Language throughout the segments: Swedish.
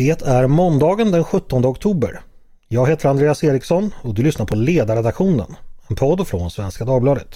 Det är måndagen den 17 oktober. Jag heter Andreas Eriksson och du lyssnar på Ledarredaktionen, en podd från Svenska Dagbladet.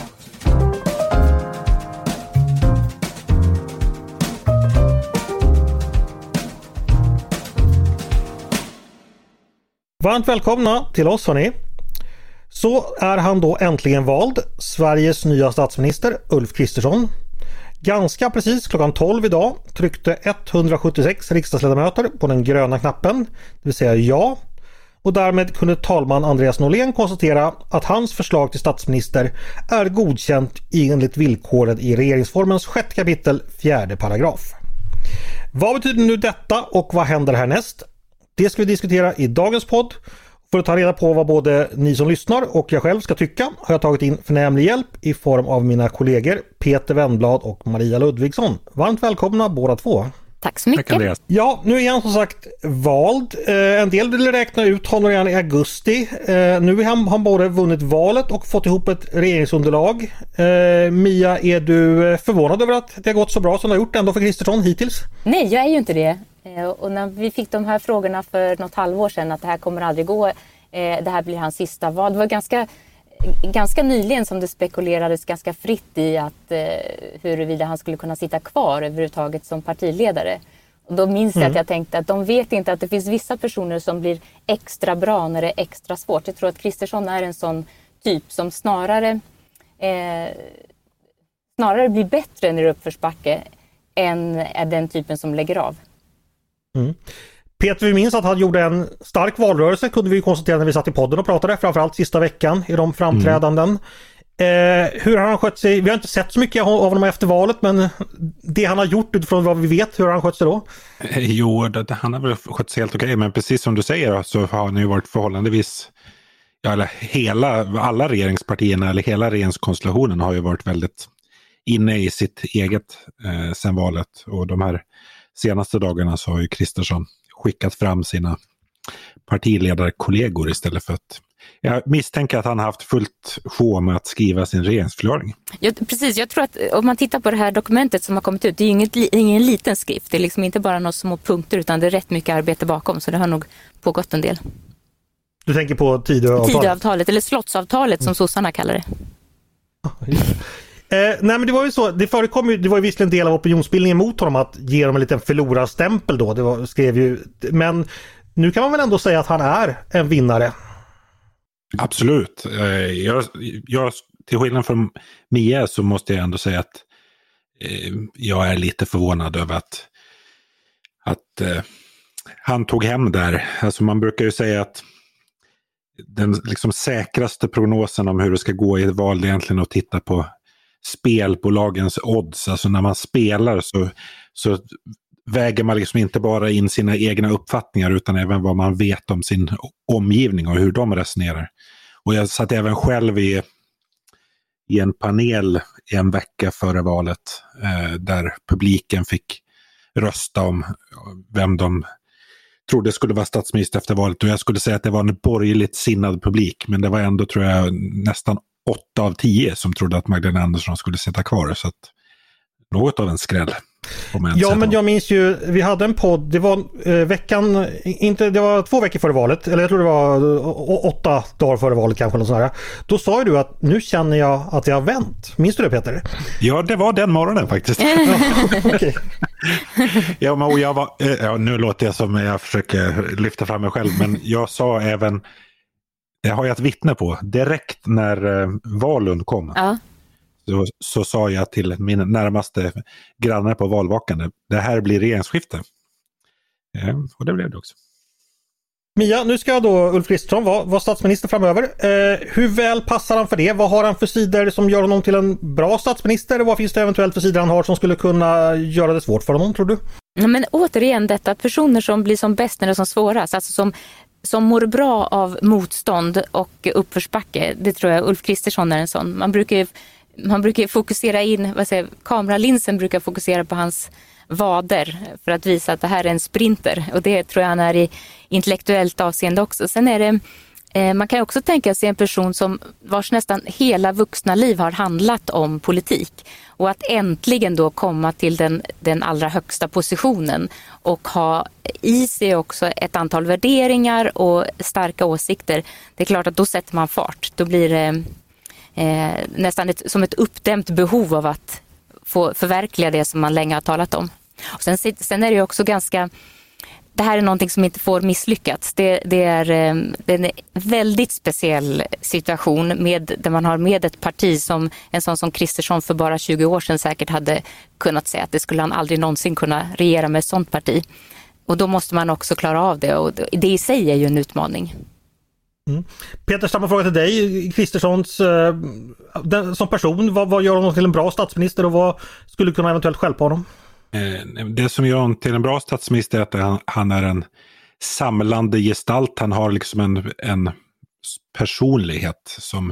Varmt välkomna till oss hörni. Så är han då äntligen vald, Sveriges nya statsminister Ulf Kristersson. Ganska precis klockan 12 idag tryckte 176 riksdagsledamöter på den gröna knappen, det vill säga ja. Och därmed kunde talman Andreas Norlén konstatera att hans förslag till statsminister är godkänt enligt villkoren i regeringsformens 6 kapitel 4 paragraf. Vad betyder nu detta och vad händer härnäst? Det ska vi diskutera i dagens podd. För att ta reda på vad både ni som lyssnar och jag själv ska tycka har jag tagit in förnämlig hjälp i form av mina kollegor Peter Wennblad och Maria Ludvigsson. Varmt välkomna båda två. Tack så mycket. Tack, ja, nu är han som sagt vald. En del vill räkna ut honom redan i augusti. Nu har han både vunnit valet och fått ihop ett regeringsunderlag. Mia, är du förvånad över att det har gått så bra som det har gjort ändå för Kristersson hittills? Nej, jag är ju inte det. Och när vi fick de här frågorna för något halvår sedan att det här kommer aldrig gå, det här blir hans sista val. Det var ganska nyligen som det spekulerades ganska fritt i att huruvida han skulle kunna sitta kvar överhuvudtaget som partiledare. Och då minns jag att jag tänkte att de vet inte att det finns vissa personer som blir extra bra när det är extra svårt. Jag tror att Kristersson är en sån typ som snarare blir bättre när det är uppförsbacke än är den typen som lägger av. Peter, vi minns att han gjorde en stark valrörelse, kunde vi konstatera när vi satt i podden och pratade, framförallt sista veckan i de framträdanden. Hur har han skött sig? Vi har inte sett så mycket av honom efter valet, men det han har gjort utifrån vad vi vet, hur har han skött sig då? Jo, han har väl skött sig helt okej, men precis som du säger så har han ju varit förhållandevis, alla regeringspartierna eller hela regeringskonstellationen har ju varit väldigt inne i sitt eget sen valet, och de här senaste dagarna så har ju Kristersson skickat fram sina partiledarkollegor istället för att... Jag misstänker att han har haft fullt sjå med att skriva sin regeringsförklaring. Ja, precis, jag tror att om man tittar på det här dokumentet som har kommit ut, det är ingen liten skrift. Det är liksom inte bara några små punkter utan det är rätt mycket arbete bakom, så det har nog pågått en del. Du tänker på Tidöavtalet eller slottsavtalet som sossarna kallar det. Nej, men det var ju så, det var ju visserligen en del av opinionsbildningen mot honom att ge dem en liten förlorarstämpel då, men nu kan man väl ändå säga att han är en vinnare. Absolut. Jag till skillnad från Mia så måste jag ändå säga att jag är lite förvånad över att han tog hem där. Alltså man brukar ju säga att den liksom säkraste prognosen om hur det ska gå i ett val är egentligen att titta på spelbolagens odds. Alltså när man spelar så väger man liksom inte bara in sina egna uppfattningar utan även vad man vet om sin omgivning och hur de resonerar. Och jag satt även själv i en panel en vecka före valet där publiken fick rösta om vem de trodde skulle vara statsminister efter valet, och jag skulle säga att det var en borgerligt sinnad publik, men det var ändå, tror jag, nästan 8 av 10 som trodde att Magdalena Andersson skulle sitta kvar, så att något av en skräll. Ja, men jag minns ju, vi hade en podd, det var det var 2 veckor före valet, eller jag tror det var 8 dagar före valet kanske, något sånt här. Då sa ju du att nu känner jag att det har vänt. Minns du det, Peter? Ja, det var den morgonen faktiskt. Okay. Ja, men nu låter jag som jag försöker lyfta fram mig själv, men jag sa även, det har jag ett vittne på, direkt när Valund kom. Ja. Så sa jag till min närmaste grannar på valvakande, det här blir regeringsskifte. Och det blev det också. Mia, nu ska då Ulf Kristersson vara statsminister framöver. Hur väl passar han för det? Vad har han för sidor som gör honom till en bra statsminister? Och vad finns det eventuellt för sidor han har som skulle kunna göra det svårt för honom, tror du? Ja, men återigen detta, personer som blir som bäst när det är som svårast, alltså som mår bra av motstånd och uppförsbacke. Det tror jag Ulf Kristersson är en sån. Man brukar fokusera in, kameralinsen brukar fokusera på hans vader för att visa att det här är en sprinter, och det tror jag han är i intellektuellt avseende också. Sen är det Man kan också tänka sig en person som vars nästan hela vuxna liv har handlat om politik. Och att äntligen då komma till den allra högsta positionen och ha i sig också ett antal värderingar och starka åsikter. Det är klart att då sätter man fart. Då blir det nästan som ett uppdämt behov av att få förverkliga det som man länge har talat om. Och sen är det ju också det här är någonting som inte får misslyckats. Det är en väldigt speciell situation där man har med ett parti som en sån som Kristersson för bara 20 år sedan säkert hade kunnat säga att det skulle han aldrig någonsin kunna regera med ett sånt parti. Och då måste man också klara av det, och det i sig är ju en utmaning. Mm. Peter, samma fråga till dig. Kristerssons som person, vad gör honom till en bra statsminister och vad skulle kunna eventuellt stjälpa honom? Det som gör honom till en bra statsminister är att han är en samlande gestalt. Han har liksom en personlighet som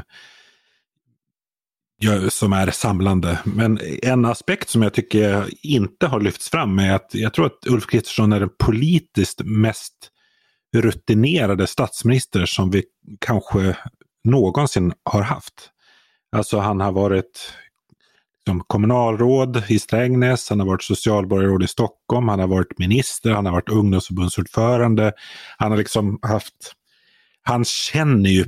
är samlande. Men en aspekt som jag tycker inte har lyfts fram är att jag tror att Ulf Kristersson är den politiskt mest rutinerade statsminister som vi kanske någonsin har haft. Alltså han har varit som kommunalråd i Strängnäs, han har varit socialborgarråd i Stockholm, han har varit minister, han har varit ungdomsförbundsordförande. Han har liksom han känner ju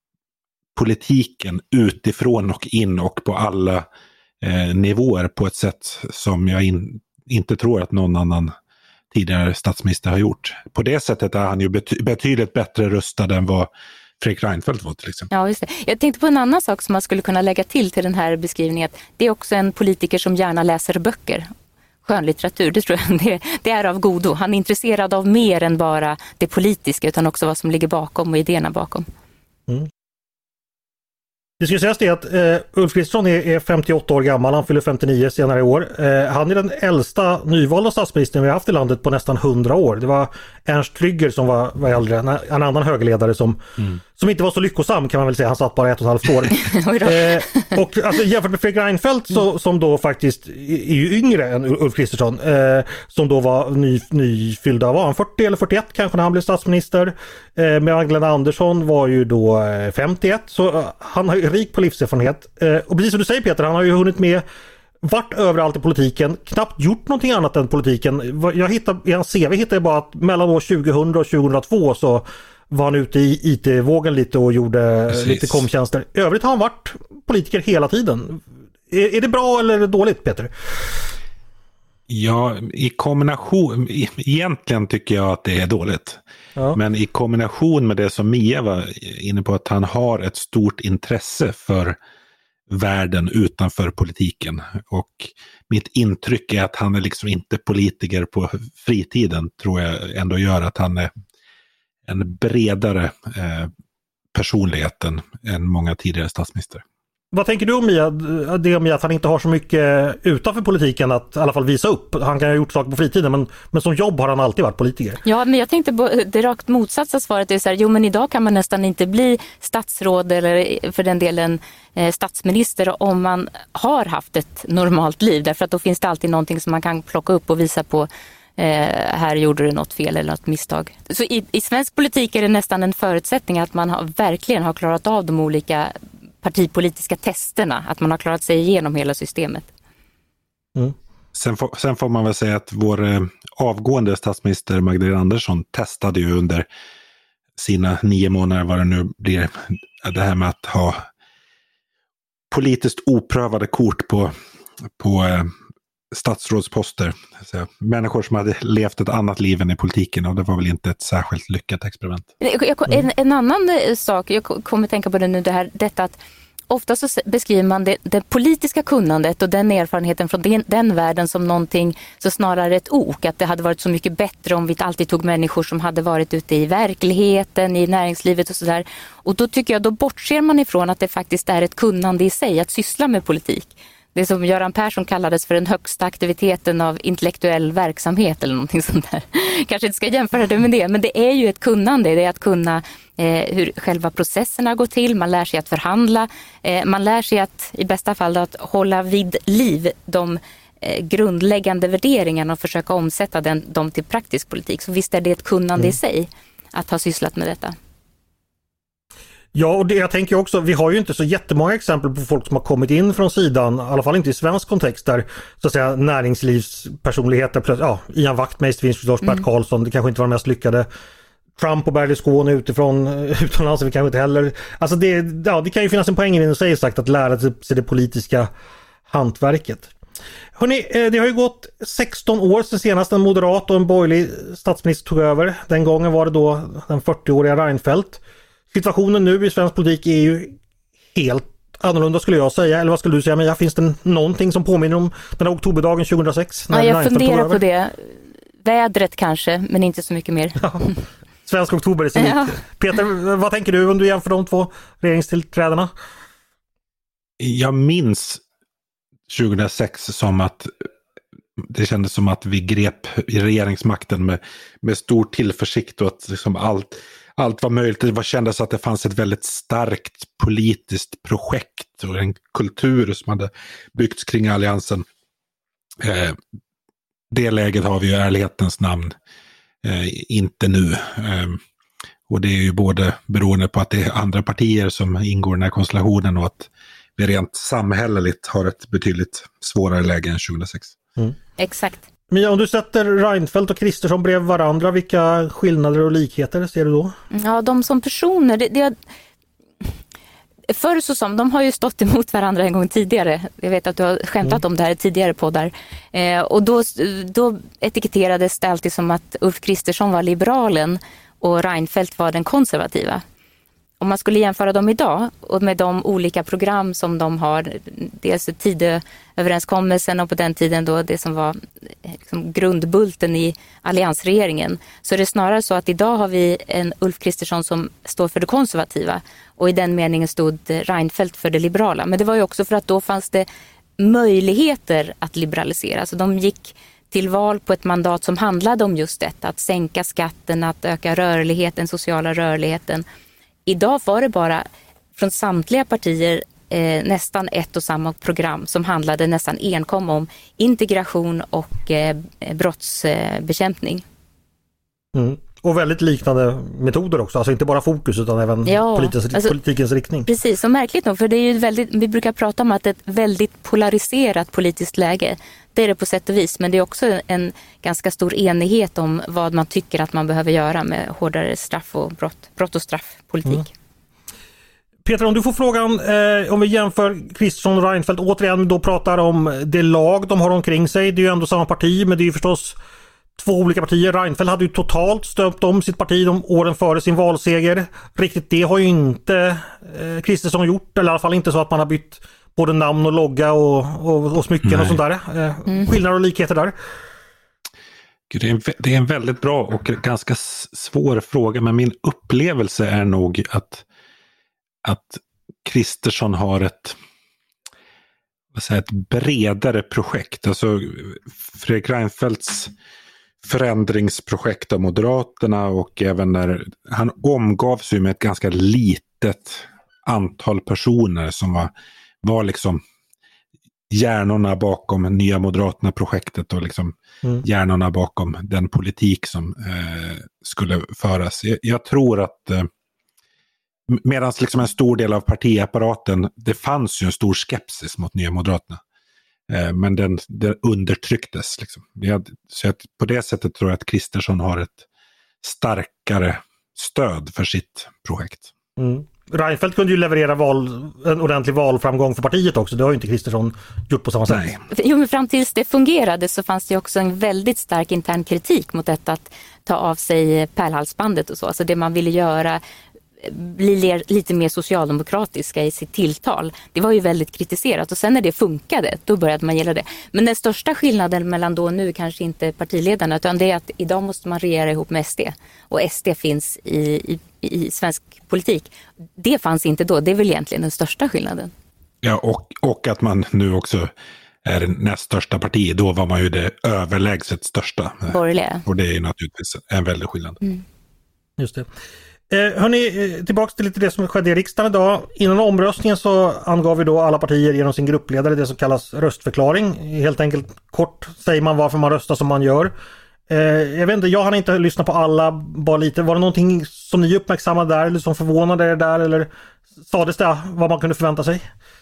politiken utifrån och in och på alla nivåer på ett sätt som jag inte tror att någon annan tidigare statsminister har gjort. På det sättet är han ju betydligt bättre rustad än vad Fredrik Reinfeldt var till exempel. Ja, just det. Jag tänkte på en annan sak som man skulle kunna lägga till den här beskrivningen. Det är också en politiker som gärna läser böcker. Skönlitteratur, det tror jag det är av godo. Han är intresserad av mer än bara det politiska, utan också vad som ligger bakom och idéerna bakom. Mm. Det ska sägas det att Ulf Kristersson är 58 år gammal, han fyller 59 senare i år. Han är den äldsta nyvalda statsministern vi har haft i landet på nästan 100 år. Det var Ernst Trygger som var äldre, en annan högerledare som inte var så lyckosam kan man väl säga. Han satt bara 1,5 år. Och alltså, jämfört med Fredrik Reinfeldt som då faktiskt är ju yngre än Ulf Kristersson, som då var nyfyllda, var han 40 eller 41 kanske när han blev statsminister. Magdalena Andersson var ju då 51, så han har ju rik på livserfarenhet. Och precis som du säger Peter, han har ju hunnit med vart överallt i politiken, knappt gjort någonting annat än politiken. I hans CV hittade jag bara att mellan år 2000 och 2002 så var han ute i IT-vågen lite och gjorde lite komtjänster. I övrigt har han varit politiker hela tiden. Är det bra eller dåligt, Peter? Ja, i kombination, egentligen tycker jag att det är dåligt. Ja. Men i kombination med det som Mia var inne på, att han har ett stort intresse för världen utanför politiken. Och mitt intryck är att han är liksom inte politiker på fritiden, tror jag ändå gör att han är en bredare personlighet än många tidigare statsminister. Vad tänker du om Mia? Det om att han inte har så mycket utanför politiken att i alla fall visa upp. Han kan ha gjort saker på fritiden, men som jobb har han alltid varit politiker. Ja, men jag tänkte på det rakt motsatta svaret. Det är så här, jo men idag kan man nästan inte bli statsråd eller för den delen statsminister om man har haft ett normalt liv. Därför att då finns det alltid någonting som man kan plocka upp och visa på. Här gjorde du något fel eller något misstag. Så i svensk politik är det nästan en förutsättning att man verkligen har klarat av de olika partipolitiska testerna, att man har klarat sig igenom hela systemet. Mm. Sen får man väl säga att vår avgående statsminister Magdalena Andersson testade ju under sina 9 månader, vad det nu blir, det här med att ha politiskt oprövade kort på statsrådsposter. Alltså, människor som hade levt ett annat liv än i politiken, och det var väl inte ett särskilt lyckat experiment. En annan sak, jag kommer tänka på det nu, detta att ofta så beskriver man det politiska kunnandet och den erfarenheten från den världen som någonting så snarare ett ok. Att det hade varit så mycket bättre om vi alltid tog människor som hade varit ute i verkligheten, i näringslivet och sådär. Och då tycker jag, då bortser man ifrån att det faktiskt är ett kunnande i sig att syssla med politik. Det som Göran Persson kallades för den högsta aktiviteten av intellektuell verksamhet eller någonting sånt där. Kanske inte ska jämföra det med det, men det är ju ett kunnande. Det är att kunna hur själva processerna går till. Man lär sig att förhandla. Man lär sig att i bästa fall att hålla vid liv de grundläggande värderingarna och försöka omsätta dem till praktisk politik. Så visst är det ett kunnande i sig att ha sysslat med detta. Ja, och jag tänker också, vi har ju inte så jättemånga exempel på folk som har kommit in från sidan, i alla fall inte i svensk kontext, där så att säga näringslivspersonligheter, Ian Wachtmeister finns förstås, Bert Karlsson, det kanske inte var den mest lyckade. Trump och Berlusconi utomlands, vi kanske inte heller. Alltså det kan ju finnas en poäng i det du säger, sagt, att lära sig det politiska hantverket. Hörrni, det har ju gått 16 år sedan senast en moderat och en borgerlig statsminister tog över. Den gången var det då den 40-åriga Reinfeldt. Situationen nu i svensk politik är ju helt annorlunda, skulle jag säga. Eller vad skulle du säga, Mia? Finns det någonting som påminner om den här oktoberdagen 2006? Ja, jag funderar på det. Vädret kanske, men inte så mycket mer. Ja. Svensk oktober är så likt. Peter, vad tänker du om du jämför de två regeringstillträdena? Jag minns 2006 som att det kändes som att vi grep i regeringsmakten med stor tillförsikt, och att liksom allt var möjligt. Det kändes att det fanns ett väldigt starkt politiskt projekt och en kultur som hade byggts kring alliansen. Det läget har vi ju i ärlighetens namn inte nu. Och det är ju både beroende på att det är andra partier som ingår i den här konstellationen och att vi rent samhälleligt har ett betydligt svårare läge än 2006. Exakt. Mia, om du sätter Reinfeldt och Kristersson bredvid varandra, vilka skillnader och likheter ser du då? Ja, de som personer, förr så som, de har ju stått emot varandra en gång tidigare. Jag vet att du har skämtat om det här tidigare poddar. Och då etiketterades det alltid som att Ulf Kristersson var liberalen och Reinfeldt var den konservativa. Om man skulle jämföra dem idag och med de olika program som de har, dels Tidööverenskommelsen och på den tiden då det som var liksom grundbulten i alliansregeringen, så är det snarare så att idag har vi en Ulf Kristersson som står för det konservativa, och i den meningen stod Reinfeldt för det liberala. Men det var ju också för att då fanns det möjligheter att liberalisera. Så de gick till val på ett mandat som handlade om just detta, att sänka skatten, att öka rörligheten, sociala rörligheten. Idag var det bara från samtliga partier nästan ett och samma program som handlade nästan enkom om integration och brottsbekämpning. Och väldigt liknande metoder också, alltså inte bara fokus utan även politikens riktning. Precis, och märkligt nog, för det är ju vi brukar prata om att det är ett väldigt polariserat politiskt läge. Det är det på sätt och vis, men det är också en ganska stor enighet om vad man tycker att man behöver göra med hårdare straff och brott och straffpolitik. Peter, om du får frågan, om vi jämför Kristersson och Reinfeldt, återigen då pratar om det lag de har omkring sig. Det är ju ändå samma parti, men det är ju förstås två olika partier. Reinfeldt hade ju totalt stöpt om sitt parti de åren före sin valseger. Riktigt det har ju inte Kristersson gjort, eller i alla fall inte så att man har bytt både namn och logga och smycken och sånt där. Skillnader och likheter där. Det är en väldigt bra och ganska svår fråga, men min upplevelse är nog att Kristersson har ett bredare projekt. Alltså Fredrik Reinfeldts förändringsprojekt av Moderaterna, och även när han omgavs ju med ett ganska litet antal personer som var liksom hjärnorna bakom Nya Moderaterna-projektet och liksom hjärnorna bakom den politik som skulle föras. Jag tror att medan liksom en stor del av partiapparaten, det fanns ju en stor skepsis mot Nya Moderaterna. Men den undertrycktes. Liksom. Så att på det sättet tror jag att Kristersson har ett starkare stöd för sitt projekt. Reinfeldt kunde ju leverera en ordentlig valframgång för partiet också. Det har ju inte Kristersson gjort på samma sätt. Nej. Jo, men fram tills det fungerade så fanns det också en väldigt stark intern kritik mot detta att ta av sig pärlhalsbandet och så. Alltså det man ville göra, bli lite mer socialdemokratiska i sitt tilltal. Det var ju väldigt kritiserat, och sen när det funkade, då började man gilla det. Men den största skillnaden mellan då och nu kanske inte partiledarna, utan det är att idag måste man regera ihop med SD. Och SD finns i svensk politik. Det fanns inte då, det är väl egentligen den största skillnaden. Ja, och att man nu också är näst största parti. Då var man ju det överlägset största. Borgerliga. Och det är ju naturligtvis en väldig skillnad. Just det. Hörrni, tillbaka till lite det som skedde i riksdagen idag. Innan omröstningen så angav vi då alla partier genom sin gruppledare det som kallas röstförklaring. Helt enkelt kort säger man varför man röstar som man gör. Jag vet inte, jag hann inte lyssna på alla, bara lite. Var det någonting som ni uppmärksammade där eller som förvånade er där, eller sades det vad man kunde förvänta sig?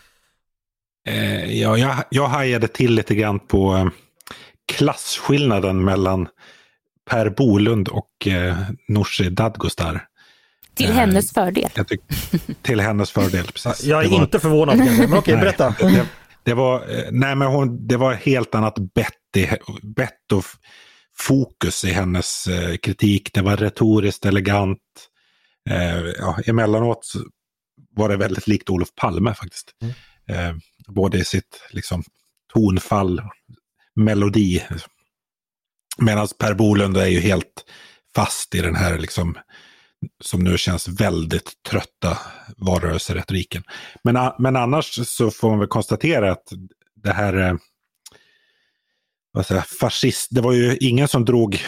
Jag hajade till lite grann på klasskillnaden mellan Per Bolund och Nooshi Dadgostar. Till hennes fördel. Till hennes fördel, precis. Jag är inte förvånad, men okej, berätta. Det var helt annat bett och fokus i hennes kritik. Det var retoriskt elegant. Emellanåt var det väldigt likt Olof Palme faktiskt. Både i sitt liksom, tonfall, melodi. Medan Per Bolund är ju helt fast i den här liksom, som nu känns väldigt trötta valrörelseretoriken. Men annars så får man väl konstatera att det här fascist, det var ju ingen som drog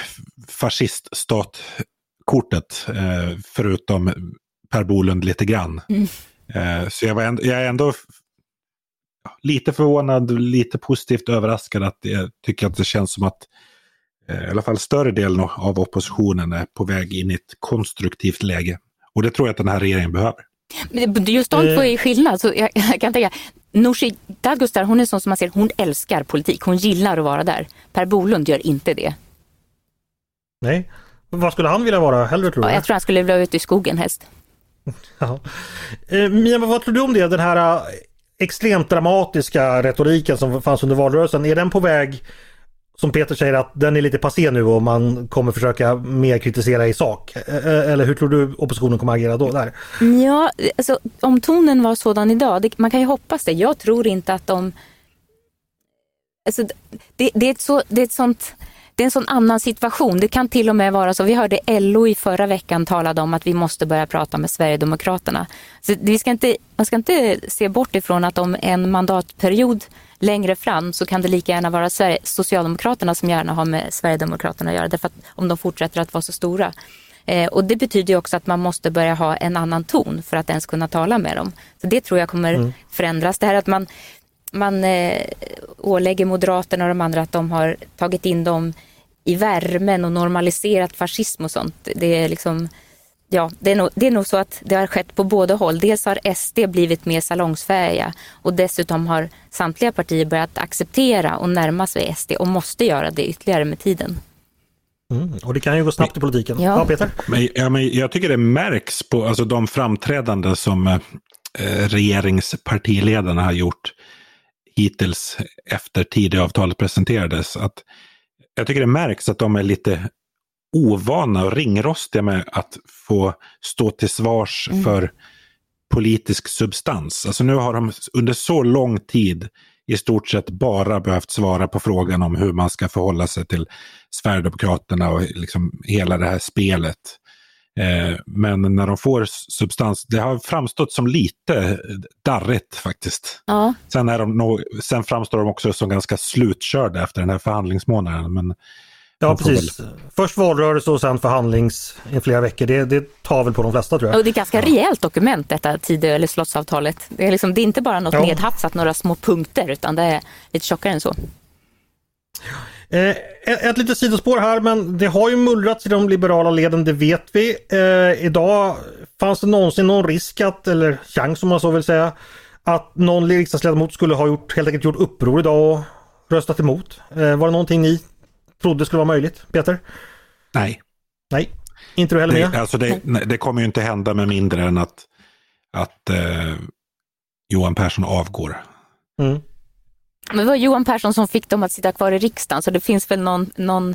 fasciststatkortet förutom Per Bolund lite grann. Så jag är ändå lite förvånad, lite positivt överraskad att jag tycker att det känns som att i alla fall större delen av oppositionen är på väg in i ett konstruktivt läge. Och det tror jag att den här regeringen behöver. Just de två är skillnad. Så jag kan tänka, Nooshi Dadgostar, hon är sån som man ser, hon älskar politik. Hon gillar att vara där. Per Bolund gör inte det. Nej. Vad skulle han vilja vara hellre, tror du? Ja, jag tror han skulle vilja ut i skogen helst. Ja. Mia, vad tror du om det? Den här extremt dramatiska retoriken som fanns under valrörelsen. Är den på väg, som Peter säger, att den är lite passé nu och man kommer försöka mer kritisera i sak? Eller hur tror du oppositionen kommer agera då där? Ja, alltså om tonen var sådan idag, man kan ju hoppas det. Jag tror inte att de... Alltså, det är en sån annan situation. Det kan till och med vara så. Vi hörde LO i förra veckan talade om att vi måste börja prata med Sverigedemokraterna. Så man ska inte se bort ifrån att om en mandatperiod längre fram så kan det lika gärna vara Socialdemokraterna som gärna har med Sverigedemokraterna att göra. Därför att om de fortsätter att vara så stora. Och det betyder ju också att man måste börja ha en annan ton för att ens kunna tala med dem. Så det tror jag kommer förändras. Det här att man ålägger Moderaterna och de andra att de har tagit in dem i värmen och normaliserat fascism och sånt. Det är liksom, ja, det är nog så att det har skett på båda håll. Dels har SD blivit mer salongsfähiga och dessutom har samtliga partier börjat acceptera och närma sig SD och måste göra det ytterligare med tiden. Och det kan ju gå snabbt i politiken. Ja, Peter? Men jag tycker det märks på alltså, de framträdande som regeringspartiledarna har gjort hittills efter Tidöavtalet presenterades, att jag tycker det märks att de är lite ovana och ringrostiga med att få stå till svars för politisk substans. Alltså nu har de under så lång tid i stort sett bara behövt svara på frågan om hur man ska förhålla sig till Sverigedemokraterna och liksom hela det här spelet. Men när de får substans, det har framstått som lite darrigt faktiskt. Ja. Sen framstår de också som ganska slutkörda efter den här förhandlingsmånaden. Men ja, precis. Först valrörelse och sen förhandlings i flera veckor. Det tar väl på de flesta, tror jag. Och det är ganska rejält dokument detta Tidö- eller slottsavtalet. Det är inte bara något nedhafsat, några små punkter, utan det är lite tjockare än så. Ett litet sidospår här, men det har ju mullrats i de liberala leden, det vet vi. Idag fanns det någonsin någon risk att, eller chans om man så vill säga, att någon riksdagsledamot skulle ha helt enkelt gjort uppror idag och röstat emot. Var det någonting ni trodde skulle vara möjligt, Peter? Nej. Nej, inte du heller med? Alltså det kommer ju inte hända med mindre än att Johan Persson avgår. Men det var Johan Persson som fick dem att sitta kvar i riksdagen, så det finns väl någon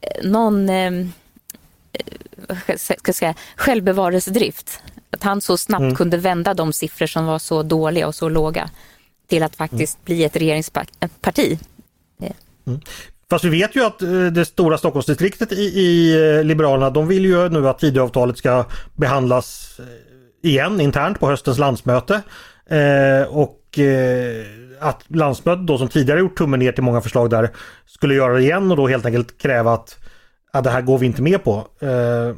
ska säga, självbevarelsedrift. Att han så snabbt kunde vända de siffror som var så dåliga och så låga till att faktiskt bli ett regeringsparti. Fast vi vet ju att det stora Stockholmsdistriktet i Liberalerna, de vill ju nu att Tidöavtalet ska behandlas igen internt på höstens landsmöte. Och att landsmötet då, som tidigare gjort tummen ner till många förslag där, skulle göra det igen och då helt enkelt kräva att det här går vi inte med på.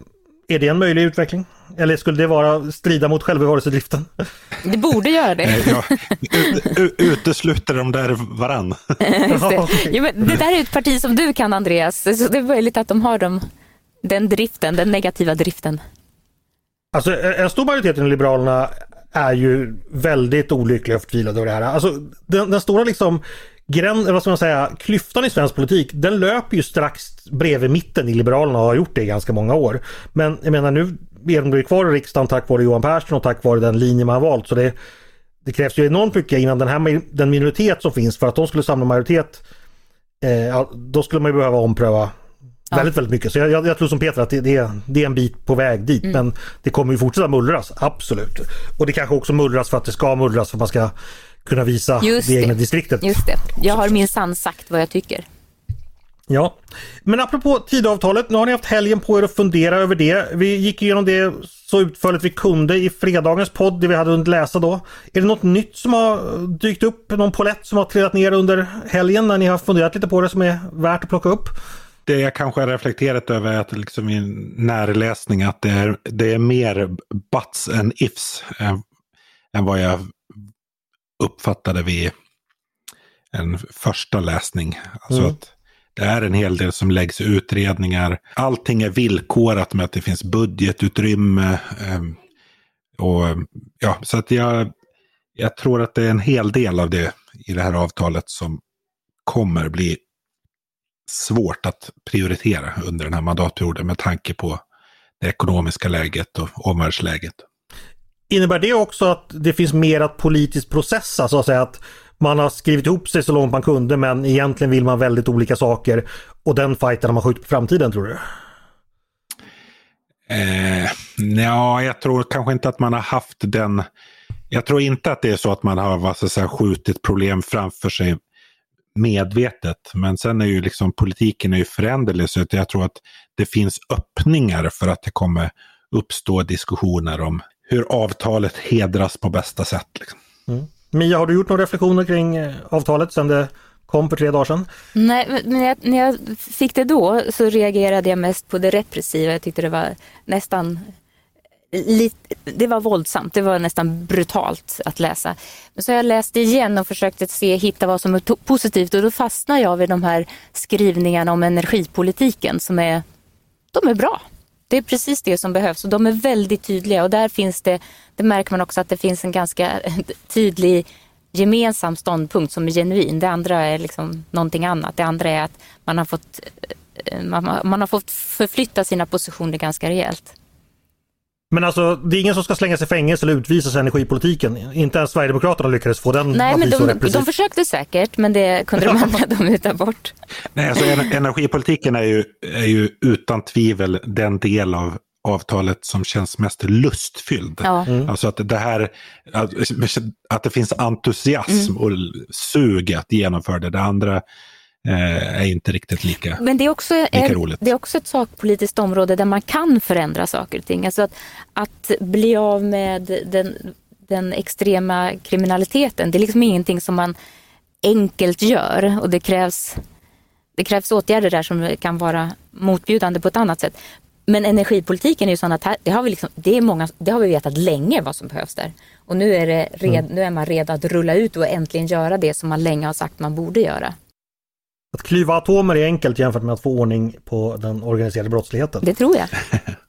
Är det en möjlig utveckling? Eller skulle det vara strida mot självbevarelsedriften? Det borde göra det. Ja, utesluter de där varann. Jo, men det där är ett parti som du kan, Andreas. Så det är möjligt att de har den driften, den negativa driften. Alltså en stor majoritet i Liberalerna är ju väldigt olycklig och förtvivlad över det här. Alltså den stora liksom vad ska man säga, klyftan i svensk politik, den löper ju strax bredvid mitten i Liberalerna och har gjort det i ganska många år. Men jag menar, nu är de kvar i riksdagen tack vare Johan Persson och tack vare den linje man har valt. Så det krävs ju enormt mycket innan den minoritet som finns, för att de skulle samla majoritet, då skulle man ju behöva ompröva väldigt, väldigt mycket. Så jag tror som Peter att det är en bit på väg dit, men det kommer ju fortsätta mullras, absolut. Och det kanske också mullras för att det ska mullras för att man ska kunna visa det egna distriktet. Just det. Jag har minsann sagt vad jag tycker. Ja, men apropå Tidöavtalet, nu har ni haft helgen på er att fundera över det. Vi gick igenom det så utförligt vi kunde i fredagens podd, det vi hade hunnit läsa då. Är det något nytt som har dykt upp, någon polett som har trillat ner under helgen när ni har funderat lite på det som är värt att plocka upp? Det jag kanske har reflekterat över är att liksom i närläsning att det är mer buts än ifs än vad jag uppfattade vid en första läsning. Alltså att det är en hel del som läggs i utredningar. Allting är villkorat med att det finns budgetutrymme. Och ja, så att jag tror att det är en hel del av det i det här avtalet som kommer bli svårt att prioritera under den här mandatperioden med tanke på det ekonomiska läget och omvärldsläget. Innebär det också att det finns mer att politiskt processa, så att säga, att man har skrivit ihop sig så långt man kunde men egentligen vill man väldigt olika saker och den fighten har man skjutit på framtiden, tror du? Ja, jag tror kanske inte att man har haft den. Jag tror inte att det är så att man har skjutit problem framför sig medvetet, men sen är ju liksom politiken är ju föränderlig, så att jag tror att det finns öppningar för att det kommer uppstå diskussioner om hur avtalet hedras på bästa sätt. Liksom. Mia, har du gjort några reflektioner kring avtalet sedan det kom för 3 dagar sedan? Nej, men när jag fick det då så reagerade jag mest på det repressiva. Jag tyckte det var nästan det var våldsamt, det var nästan brutalt att läsa. Men så jag läste igen och försökte hitta vad som är positivt, och då fastnade jag vid de här skrivningarna om energipolitiken de är bra. Det är precis det som behövs och de är väldigt tydliga, och där finns det märker man också att det finns en ganska tydlig gemensam ståndpunkt som är genuin. Det andra är liksom någonting annat. Det andra är att man har fått förflytta sina positioner ganska rejält. Men alltså, det är ingen som ska slängas i fängelse eller utvisas i energipolitiken. Inte ens Sverigedemokraterna lyckades få den. Nej, men de försökte säkert, men det kunde de andra uta bort. Nej, alltså energipolitiken är ju utan tvivel den del av avtalet som känns mest lustfylld. Ja. Alltså att det här, att det finns entusiasm och sug att genomföra det. Det andra är inte riktigt lika. Men det är också roligt. Det är också ett sakpolitiskt område där man kan förändra saker och ting. Alltså att bli av med den extrema kriminaliteten, det är liksom ingenting som man enkelt gör, och det krävs åtgärder där som kan vara motbjudande på ett annat sätt. Men energipolitiken är ju sån att det har vi vetat länge vad som behövs där. Och nu är man redo att rulla ut och äntligen göra det som man länge har sagt man borde göra. Att klyva atomer är enkelt jämfört med att få ordning på den organiserade brottsligheten. Det tror jag.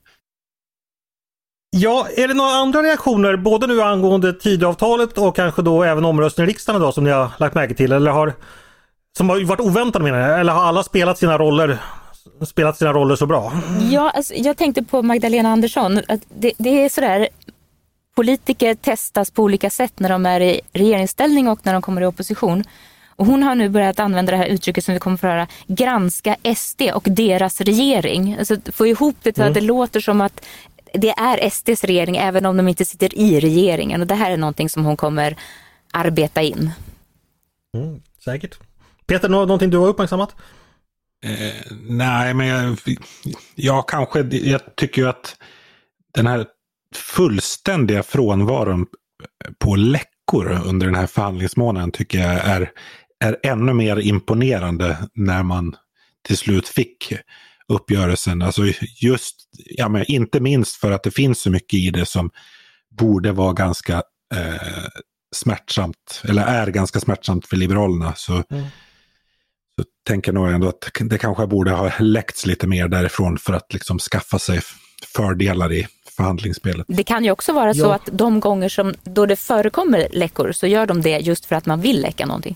Ja, är det några andra reaktioner både nu angående Tidöavtalet och kanske då även omröstningen i riksdagen idag som ni har lagt märke till, eller som har varit oväntade, menar jag, eller har alla spelat sina roller så bra? Ja, alltså, jag tänkte på Magdalena Andersson, att det är sådär, politiker testas på olika sätt när de är i regeringsställning och när de kommer i opposition. Och hon har nu börjat använda det här uttrycket som vi kommer att få höra, granska SD och deras regering. Alltså få ihop det så att det låter som att det är SDs regering även om de inte sitter i regeringen. Och det här är någonting som hon kommer arbeta in. Säkert. Peter, någonting du har uppmärksammat? Nej, men jag tycker ju att den här fullständiga frånvaron på läckor under den här förhandlingsmånaden tycker jag är ännu mer imponerande när man till slut fick uppgörelsen. Alltså just, men inte minst för att det finns så mycket i det som borde vara ganska smärtsamt, eller är ganska smärtsamt för Liberalerna. Så tänker nog ändå att det kanske borde ha läckts lite mer därifrån för att liksom skaffa sig fördelar i förhandlingsspelet. Det kan ju också vara så att de gånger då det förekommer läckor så gör de det just för att man vill läcka någonting.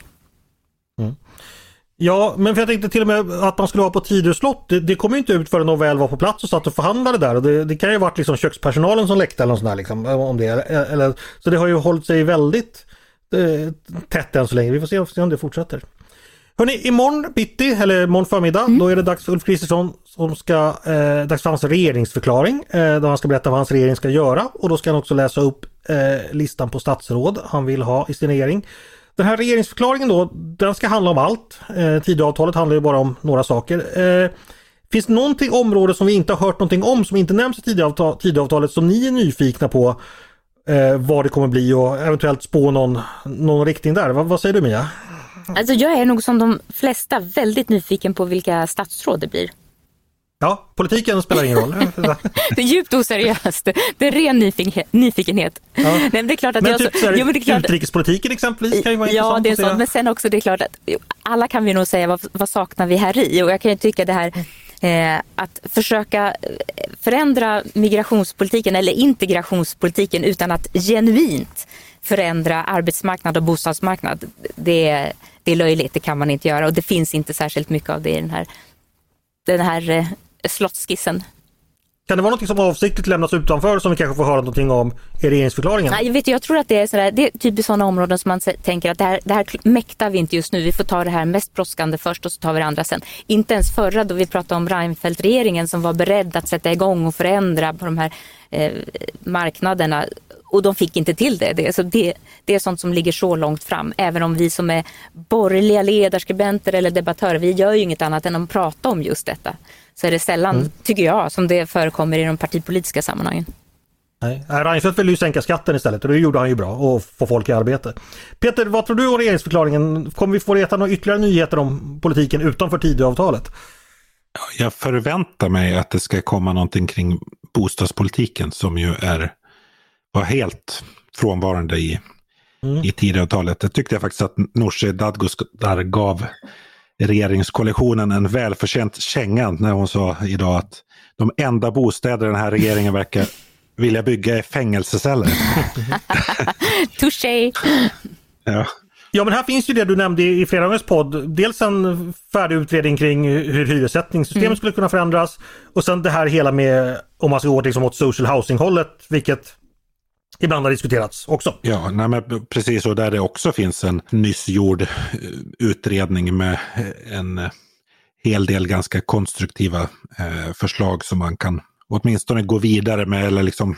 Ja, men för jag tänkte till och med att man skulle vara på Tidö slott. Det kommer ju inte ut förrän de väl var på plats och satt och förhandlade där. Och det kan ju ha varit liksom kökspersonalen som läckte eller något sånt där liksom, om det. Eller, så det har ju hållit sig väldigt tätt än så länge. Vi får se om det fortsätter. Hörrni, imorgon bitti, eller imorgon förmiddag, då är det dags för Ulf Kristersson som ska, dags för hans regeringsförklaring. Då han ska berätta vad hans regering ska göra. Och då ska han också läsa upp listan på statsråd han vill ha i sin regering. Den här regeringsförklaringen då, den ska handla om allt. Tidöavtalet handlar ju bara om några saker. Finns det någonting område som vi inte har hört någonting om, som inte nämns i Tidöavtalet, som ni är nyfikna på vad det kommer bli och eventuellt spå någon riktning där? Vad säger du, Mia? Alltså jag är nog som de flesta väldigt nyfiken på vilka statsråd det blir. Ja, politiken spelar ingen roll. Det är djupt oseriöst. Det är ren nyfikenhet. Ja. Nej, men det är klart att men typ utrikespolitiken exempelvis kan ju vara intressant. Ja, det är så. Men sen också det är klart att alla kan vi nog säga vad saknar vi här i. Och jag kan ju tycka det här att försöka förändra migrationspolitiken eller integrationspolitiken utan att genuint förändra arbetsmarknad och bostadsmarknad. Det är löjligt, det kan man inte göra. Och det finns inte särskilt mycket av det i den här slottskissen. Kan det vara något som avsiktligt lämnas utanför som vi kanske får höra någonting om i regeringsförklaringen? Nej, jag tror att det är sådär, det är typ sådana områden som man tänker att det här mäktar vi inte just nu. Vi får ta det här mest brådskande först och så tar vi det andra sen. Inte ens förra då vi pratade om Reinfeldt-regeringen som var beredd att sätta igång och förändra på de här marknaderna. Och de fick inte till det. Det är sånt som ligger så långt fram. Även om vi som är borgerliga ledarskribenter eller debattörer, vi gör ju inget annat än att prata om just detta. Så är det sällan, tycker jag, som det förekommer i de partipolitiska sammanhangen. Nej, Reinfeldt vill ju sänka skatten istället och det gjorde han ju bra och få folk i arbete. Peter, vad tror du om regeringsförklaringen? Kommer vi få veta några ytterligare nyheter om politiken utanför Tidöavtalet? Jag förväntar mig att det ska komma någonting kring bostadspolitiken som ju var helt frånvarande i Tidöavtalet. Det tyckte jag faktiskt att Nooshi Dadgostar gav regeringskoalitionen en välförtjänt känga när hon sa idag att de enda bostäder den här regeringen verkar vilja bygga är fängelseceller. Touché! Ja, men här finns ju det du nämnde i flera gångers podd. Dels en färdig utredning kring hur hyressättningssystemet skulle kunna förändras och sen det här hela med om man ska gå liksom åt social housing-hållet, vilket ibland har diskuterats också. Ja, men precis, och där det också finns en nyss gjord utredning med en hel del ganska konstruktiva förslag som man kan åtminstone gå vidare med eller liksom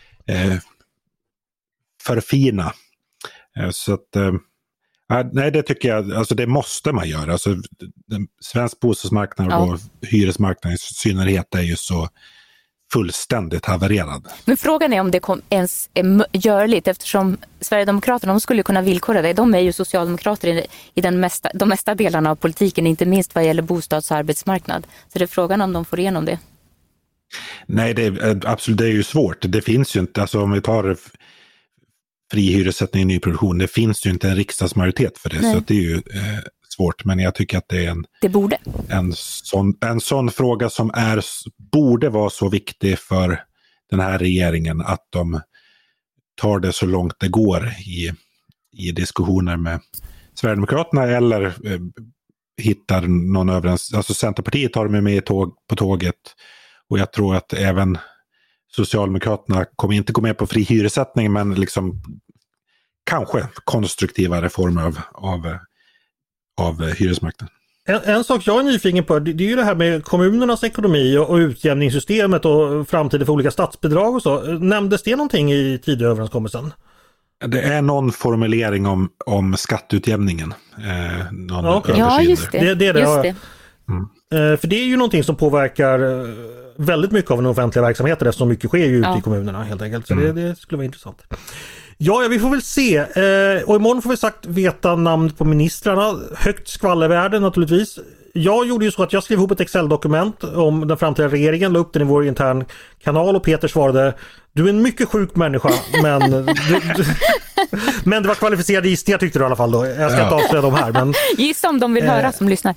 förfina. Så att nej, det tycker jag, alltså det måste man göra. Alltså, svensk bostadsmarknad och hyresmarknaden i synnerhet är ju så fullständigt havererad. Men frågan är om det ens är görligt eftersom Sverigedemokraterna, de skulle kunna villkora det. De är ju socialdemokrater i de mesta delarna av politiken, inte minst vad gäller bostads- och arbetsmarknad. Så det är frågan om de får igenom det. Nej, absolut, det är ju svårt. Det finns ju inte, alltså om vi tar fri hyressättning i nyproduktion, det finns ju inte en riksdagsmajoritet för det. Nej. Så det är ju svårt, men jag tycker att det är en sån fråga som borde vara så viktig för den här regeringen att de tar det så långt det går i diskussioner med Sverigedemokraterna eller hittar någon överenskommelse. Alltså Centerpartiet har de med på tåget och jag tror att även Socialdemokraterna kommer inte gå med på fri hyressättning, men liksom kanske konstruktiva reformer av hyresmarknaden. En sak jag är nyfiken på, det är ju det här med kommunernas ekonomi och utjämningssystemet och framtiden för olika statsbidrag och så. Nämndes det någonting i Tidööverenskommelsen? Det är någon formulering om skatteutjämningen. Ja, just det. Det är det. Just det. För det är ju någonting som påverkar väldigt mycket av den offentliga verksamheten eftersom mycket sker ju ute i kommunerna helt enkelt. Så det skulle vara intressant. Ja, vi får väl se. Och imorgon får vi sagt veta namnet på ministrarna. Högt skvallervärde naturligtvis. Jag gjorde ju så att jag skrev ihop ett Excel-dokument om den framtida regeringen, la upp den i vår intern kanal och Peter svarade: du är en mycket sjuk människa, men men det var kvalificerade gissningar tyckte du i alla fall då. Jag ska inte avslöja dem här. Men, gissa om de vill höra som lyssnar.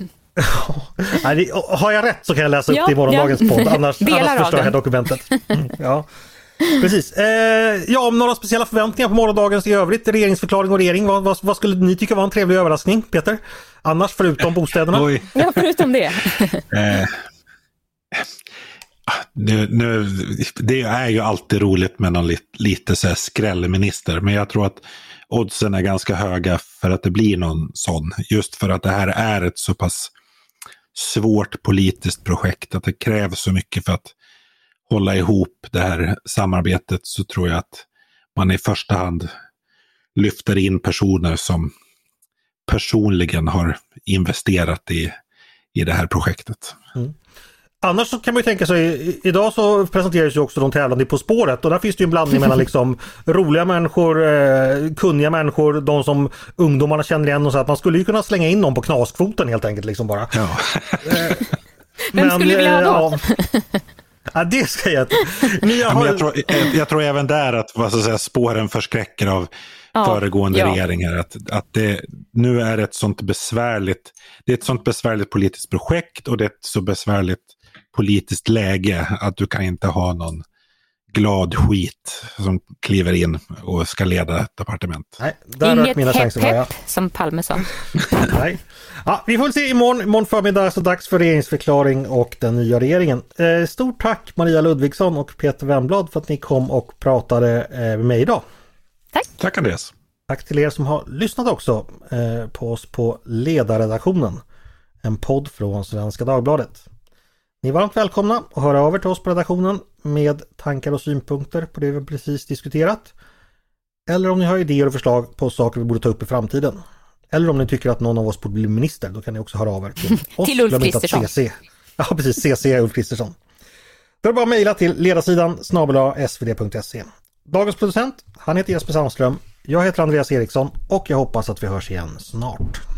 Har jag rätt så kan jag läsa upp det i morgondagens podd, annars förstör jag dokumentet. Ja. Precis. Om några speciella förväntningar på morgondagens i övrigt, regeringsförklaring och regering, vad skulle ni tycka var en trevlig överraskning, Peter? Annars förutom bostäderna? Ja, förutom det. Det är ju alltid roligt med någon lite så här skrällminister, men jag tror att oddsen är ganska höga för att det blir någon sån, just för att det här är ett så pass svårt politiskt projekt, att det krävs så mycket för att hålla ihop det här samarbetet. Så tror jag att man i första hand lyfter in personer som personligen har investerat i det här projektet. Mm. Annars så kan man ju tänka sig, idag så presenteras ju också de tävlande På spåret, och där finns det ju en blandning mellan liksom roliga människor, kunniga människor, de som ungdomarna känner igen, och så att man skulle ju kunna slänga in dem på knaskvoten helt enkelt liksom bara. Ja. Vem skulle vilja ha då? Ja, det ska jag jag tror även där att spåren förskräcker av föregående regeringar. Att det nu är ett sånt besvärligt politiskt projekt, och det är ett så besvärligt politiskt läge att du kan inte ha någon glad skit som kliver in och ska leda ett departement. Nej, där inget mina hepp som Palme sa. Nej. Ja, vi får se imorgon förmiddag, så dags för regeringsförklaring och den nya regeringen. Stort tack Maria Ludvigsson och Peter Wennblad för att ni kom och pratade med mig idag. Tack Andreas. Tack till er som har lyssnat också på oss på Ledarredaktionen, en podd från Svenska Dagbladet. Ni är varmt välkomna att höra över till oss på redaktionen med tankar och synpunkter på det vi precis diskuterat. Eller om ni har idéer och förslag på saker vi borde ta upp i framtiden. Eller om ni tycker att någon av oss borde bli minister, då kan ni också höra av er till oss. Till Ulf Kristersson. Ja, precis. CC Ulf Kristersson. Då är det bara att mejla till ledarsidan @svd.se. Dagens producent, han heter Jesper Sandström. Jag heter Andreas Eriksson och jag hoppas att vi hörs igen snart.